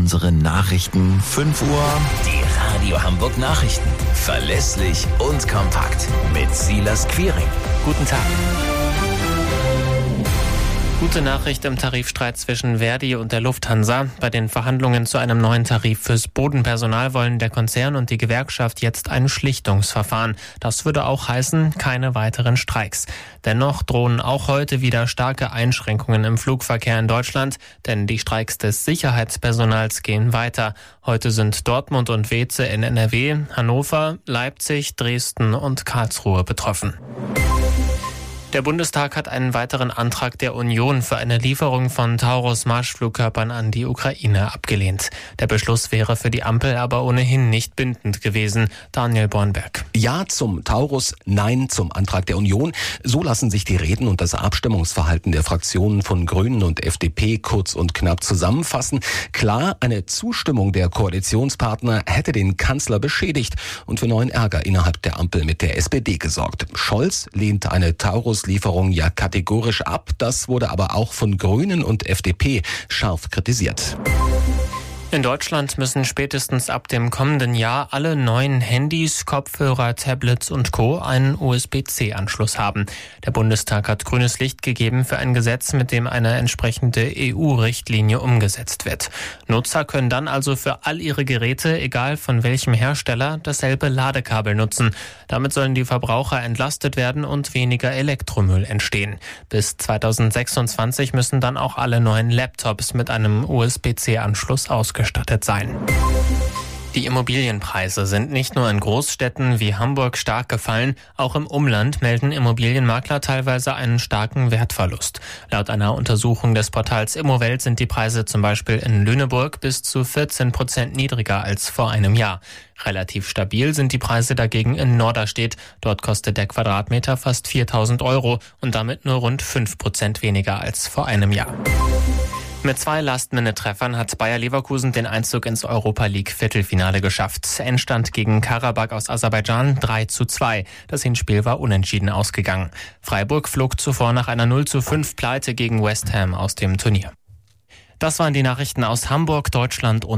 unsere Nachrichten 5 Uhr. Die Radio Hamburg Nachrichten. Verlässlich und kompakt. Mit Silas Quiring. Guten Tag. Gute Nachricht im Tarifstreit zwischen Verdi und der Lufthansa. Bei den Verhandlungen zu einem neuen Tarif fürs Bodenpersonal wollen der Konzern und die Gewerkschaft jetzt ein Schlichtungsverfahren. Das würde auch heißen, keine weiteren Streiks. Dennoch drohen auch heute wieder starke Einschränkungen im Flugverkehr in Deutschland, denn die Streiks des Sicherheitspersonals gehen weiter. Heute sind Dortmund und Weeze in NRW, Hannover, Leipzig, Dresden und Karlsruhe betroffen. Der Bundestag hat einen weiteren Antrag der Union für eine Lieferung von Taurus-Marschflugkörpern an die Ukraine abgelehnt. Der Beschluss wäre für die Ampel aber ohnehin nicht bindend gewesen. Daniel Bornberg. Ja zum Taurus, nein zum Antrag der Union. So lassen sich die Reden und das Abstimmungsverhalten der Fraktionen von Grünen und FDP kurz und knapp zusammenfassen. Klar, eine Zustimmung der Koalitionspartner hätte den Kanzler beschädigt und für neuen Ärger innerhalb der Ampel mit der SPD gesorgt. Scholz lehnt eine Taurus-Lieferung ja kategorisch ab. Das wurde aber auch von Grünen und FDP scharf kritisiert. In Deutschland müssen spätestens ab dem kommenden Jahr alle neuen Handys, Kopfhörer, Tablets und Co. einen USB-C-Anschluss haben. Der Bundestag hat grünes Licht gegeben für ein Gesetz, mit dem eine entsprechende EU-Richtlinie umgesetzt wird. Nutzer können dann also für all ihre Geräte, egal von welchem Hersteller, dasselbe Ladekabel nutzen. Damit sollen die Verbraucher entlastet werden und weniger Elektromüll entstehen. Bis 2026 müssen dann auch alle neuen Laptops mit einem USB-C-Anschluss ausgestattet sein. Die Immobilienpreise sind nicht nur in Großstädten wie Hamburg stark gefallen, auch im Umland melden Immobilienmakler teilweise einen starken Wertverlust. Laut einer Untersuchung des Portals Immowelt sind die Preise zum Beispiel in Lüneburg bis zu 14% niedriger als vor einem Jahr. Relativ stabil sind die Preise dagegen in Norderstedt. Dort kostet der Quadratmeter fast 4.000 € und damit nur rund 5% weniger als vor einem Jahr. Mit 2 Last-Minute-Treffern hat Bayer Leverkusen den Einzug ins Europa-League-Viertelfinale geschafft. Endstand gegen Karabakh aus Aserbaidschan 3:2. Das Hinspiel war unentschieden ausgegangen. Freiburg flog zuvor nach einer 0:5 Pleite gegen West Ham aus dem Turnier. Das waren die Nachrichten aus Hamburg, Deutschland und